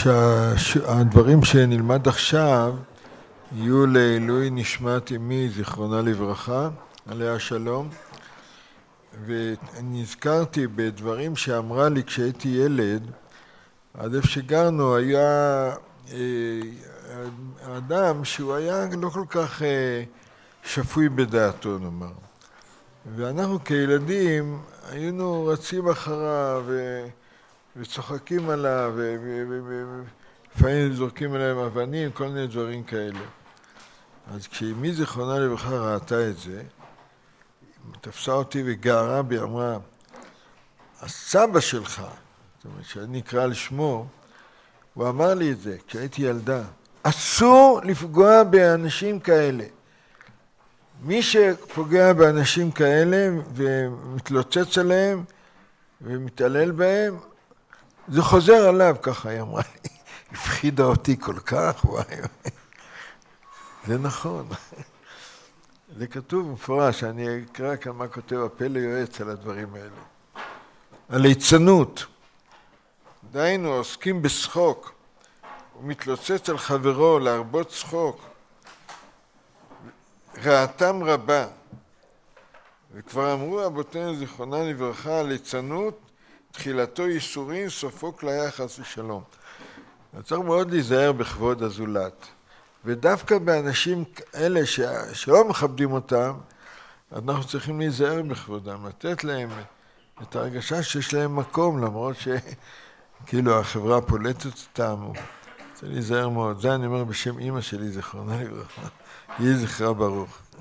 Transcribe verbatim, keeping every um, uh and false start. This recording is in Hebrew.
שהדברים שנלמד עכשיו יהיו לעילוי נשמת אמי, זיכרונה לברכה, עליה שלום. ונזכרתי בדברים שאמרה לי כשהייתי ילד, עד איפה שגרנו היה אדם שהוא היה לא כל כך שפוי בדעתו, נאמר. ואנחנו כילדים היינו רצים אחריו ו... וצוחקים עליו, ולפעמים זורקים עליהם אבנים, כל מיני דברים כאלה. אז כשאמי זיכרונה לברכה ראתה את זה, תפסה אותי וגערה בי, אמרה, הסבא שלך, זאת אומרת שאני אקרא לשמו, הוא אמר לי את זה כשהייתי ילדה, אסור לפגוע באנשים כאלה. מי שפוגע באנשים כאלה ומתלוצץ עליהם ומתעלל בהם, זה חוזר עליו, ככה היא אמרה לי. הפחידה אותי כל כך, וואי. זה נכון. זה כתוב מפורש, אני אקרא כאן מה כותב הפלא יועץ על הדברים האלה. הליצנות. דיינו עוסקים בשחוק, ומתלוצץ על חברו להרבות שחוק. רעתם רבה. וכבר אמרו אבותינו זיכרונם לברכה, הליצנות, תחילתו ייסורים, סופו כליה חס ושלום. צריך מאוד להיזהר בכבוד הזולת. ודווקא באנשים אלה ש... שלא מכבדים אותם, אנחנו צריכים להיזהר בכבודם, לתת להם את ההרגשה שיש להם מקום, למרות שכאילו החברה פולטת אותם. צריך להיזהר מאוד. זה אני אומר בשם אמא שלי, זיכרונה לברכה. יהי זכרה ברוך.